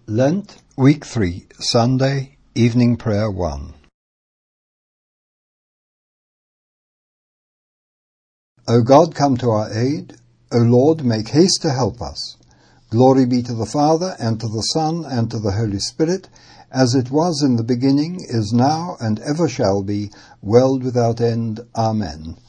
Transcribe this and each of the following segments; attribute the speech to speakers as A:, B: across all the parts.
A: Lent, Week 3, Sunday, Evening Prayer 1. O God, come to our aid. O Lord, make haste to help us. Glory be to the Father, and to the Son, and to the Holy Spirit, as it was in the beginning, is now, and ever shall be, world without end. Amen.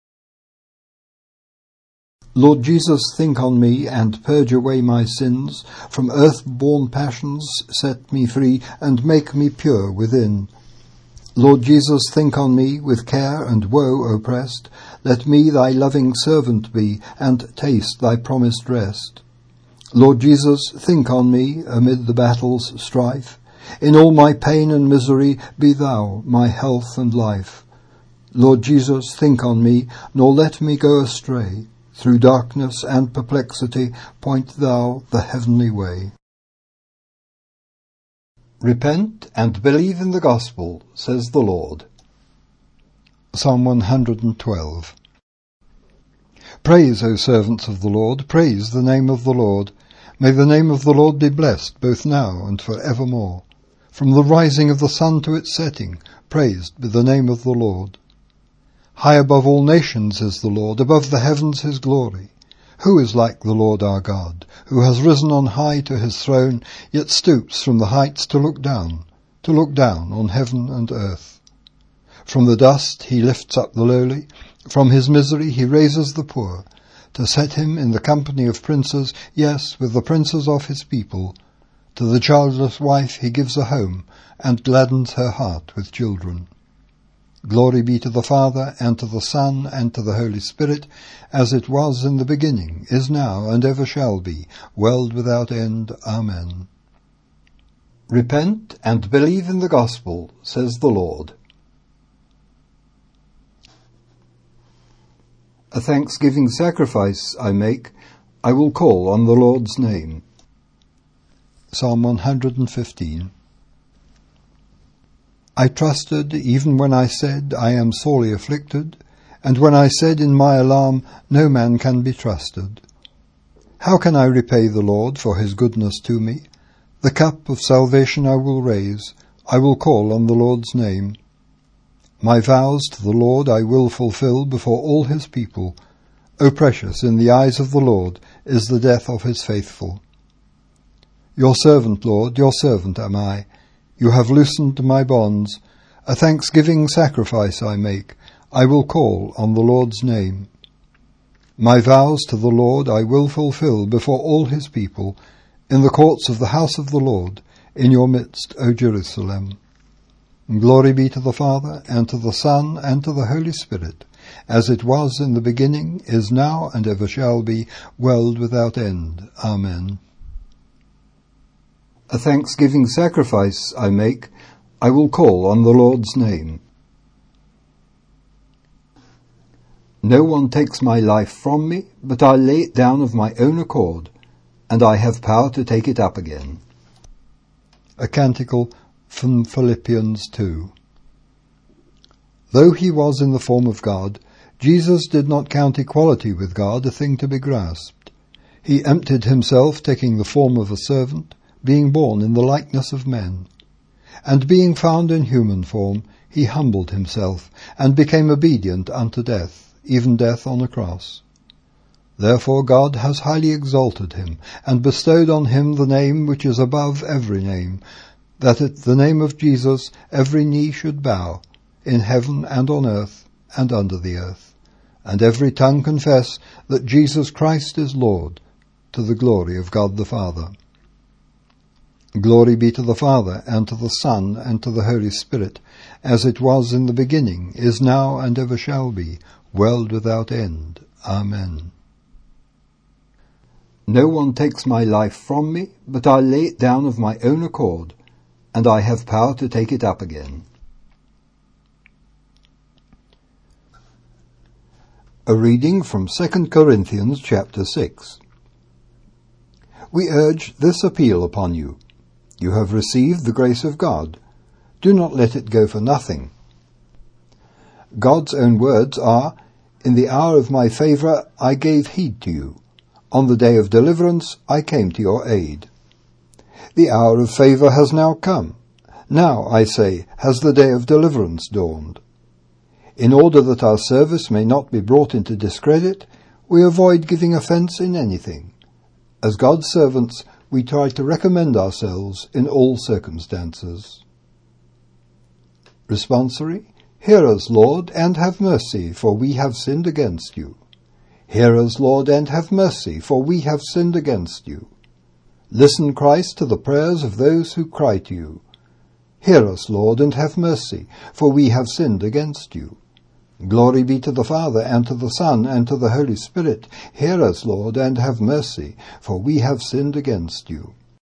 A: Lord Jesus, think on me, and purge away my sins. From earth-born passions set me free, and make me pure within. Lord Jesus, think on me, with care and woe oppressed. Let me thy loving servant be, and taste thy promised rest. Lord Jesus, think on me, amid the battle's strife. In all my pain and misery, be thou my health and life. Lord Jesus, think on me, nor let me go astray. Through darkness and perplexity, point thou the heavenly way. Repent and believe in the gospel, says the Lord. Psalm 112. Praise, O servants of the Lord, praise the name of the Lord. May the name of the Lord be blessed, both now and for evermore. From the rising of the sun to its setting, praised be the name of the Lord. High above all nations is the Lord, above the heavens his glory. Who is like the Lord our God, who has risen on high to his throne, yet stoops from the heights to look down on heaven and earth? From the dust he lifts up the lowly, from his misery he raises the poor, to set him in the company of princes, yes, with the princes of his people. To the childless wife he gives a home, and gladdens her heart with children. Glory be to the Father, and to the Son, and to the Holy Spirit, as it was in the beginning, is now, and ever shall be, world without end. Amen. Repent and believe in the gospel, says the Lord. A thanksgiving sacrifice I make, I will call on the Lord's name. Psalm 115. I trusted even when I said, I am sorely afflicted, and when I said in my alarm, no man can be trusted. How can I repay the Lord for his goodness to me? The cup of salvation I will raise, I will call on the Lord's name. My vows to the Lord I will fulfill before all his people. O precious in the eyes of the Lord is the death of his faithful. Your servant, Lord, your servant am I. You have loosened my bonds. A thanksgiving sacrifice I make. I will call on the Lord's name. My vows to the Lord I will fulfill before all his people, in the courts of the house of the Lord, in your midst, O Jerusalem. Glory be to the Father, and to the Son, and to the Holy Spirit, as it was in the beginning, is now, and ever shall be, world without end. Amen. A thanksgiving sacrifice I make, I will call on the Lord's name. No one takes my life from me, but I lay it down of my own accord, and I have power to take it up again. A canticle from Philippians 2. Though he was in the form of God, Jesus did not count equality with God a thing to be grasped. He emptied himself, taking the form of a servant, being born in the likeness of men. And being found in human form, he humbled himself, and became obedient unto death, even death on a cross. Therefore God has highly exalted him, and bestowed on him the name which is above every name, that at the name of Jesus every knee should bow, in heaven and on earth and under the earth, and every tongue confess that Jesus Christ is Lord, to the glory of God the Father. Glory be to the Father, and to the Son, and to the Holy Spirit, as it was in the beginning, is now, and ever shall be, world without end. Amen. No one takes my life from me, but I lay it down of my own accord, and I have power to take it up again. A reading from 2 Corinthians chapter 6. We urge this appeal upon you. You have received the grace of God. Do not let it go for nothing. God's own words are, In the hour of my favour I gave heed to you. On the day of deliverance I came to your aid. The hour of favour has now come. Now, I say, has the day of deliverance dawned. In order that our service may not be brought into discredit, we avoid giving offence in anything. As God's servants, we try to recommend ourselves in all circumstances. Responsory: Hear us, Lord, and have mercy, for we have sinned against you. Hear us, Lord, and have mercy, for we have sinned against you. Listen, Christ, to the prayers of those who cry to you. Hear us, Lord, and have mercy, for we have sinned against you. Glory be to the Father, and to the Son, and to the Holy Spirit. Hear us, Lord, and have mercy, for we have sinned against you.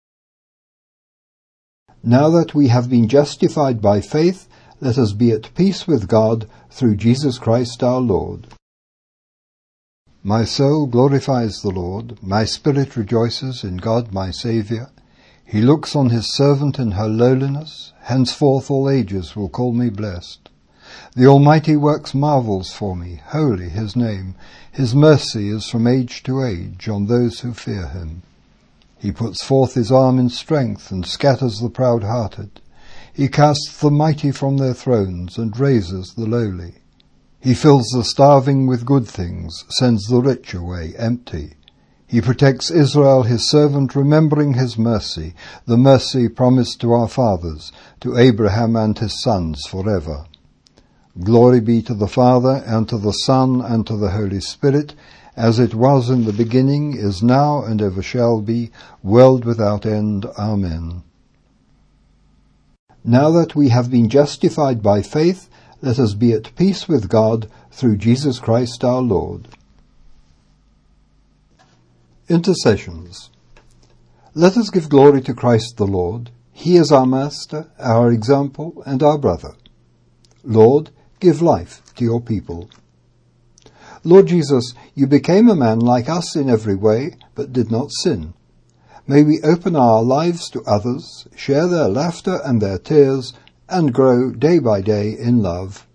A: Now that we have been justified by faith, let us be at peace with God through Jesus Christ our Lord. My soul glorifies the Lord, my spirit rejoices in God my Saviour. He looks on his servant in her lowliness, henceforth all ages will call me blessed. The Almighty works marvels for me, holy his name. His mercy is from age to age on those who fear him. He puts forth his arm in strength and scatters the proud-hearted. He casts the mighty from their thrones and raises the lowly. He fills the starving with good things, sends the rich away empty. He protects Israel his servant, remembering his mercy, the mercy promised to our fathers, to Abraham and his sons forever. Glory be to the Father, and to the Son, and to the Holy Spirit, as it was in the beginning, is now, and ever shall be, world without end. Amen. Now that we have been justified by faith, let us be at peace with God through Jesus Christ our Lord. Intercessions. Let us give glory to Christ the Lord. He is our Master, our example, and our brother. Lord, give life to your people. Lord Jesus, you became a man like us in every way, but did not sin. May we open our lives to others, share their laughter and their tears, and grow day by day in love.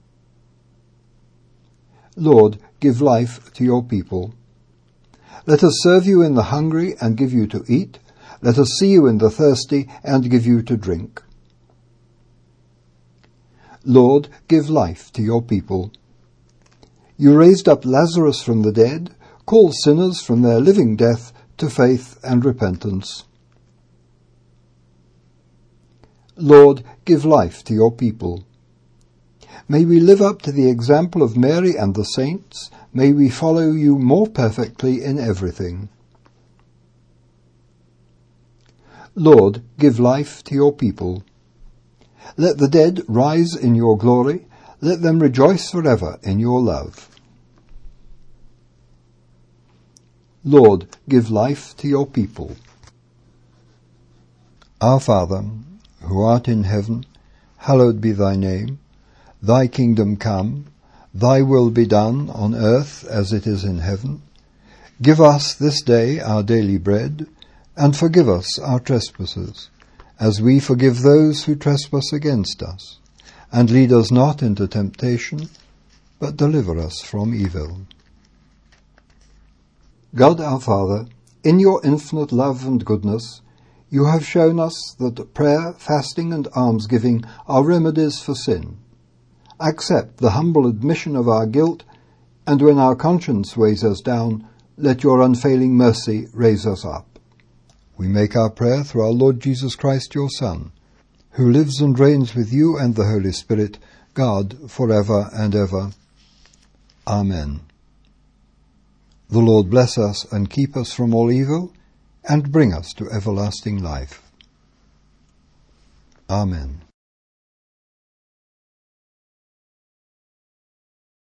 A: Lord, give life to your people. Let us serve you in the hungry and give you to eat. Let us see you in the thirsty and give you to drink. Lord, give life to your people. You raised up Lazarus from the dead, call sinners from their living death to faith and repentance. Lord, give life to your people. May we live up to the example of Mary and the saints. May we follow you more perfectly in everything. Lord, give life to your people. Let the dead rise in your glory. Let them rejoice forever in your love. Lord, give life to your people. Our Father, who art in heaven, hallowed be thy name. Thy kingdom come, thy will be done on earth as it is in heaven. Give us this day our daily bread, and forgive us our trespasses, as we forgive those who trespass against us. And lead us not into temptation, but deliver us from evil. God our Father, in your infinite love and goodness, you have shown us that prayer, fasting, and almsgiving are remedies for sin. Accept the humble admission of our guilt, and when our conscience weighs us down, let your unfailing mercy raise us up. We make our prayer through our Lord Jesus Christ, your Son, who lives and reigns with you and the Holy Spirit, God, forever and ever. Amen. The Lord bless us and keep us from all evil, and bring us to everlasting life. Amen.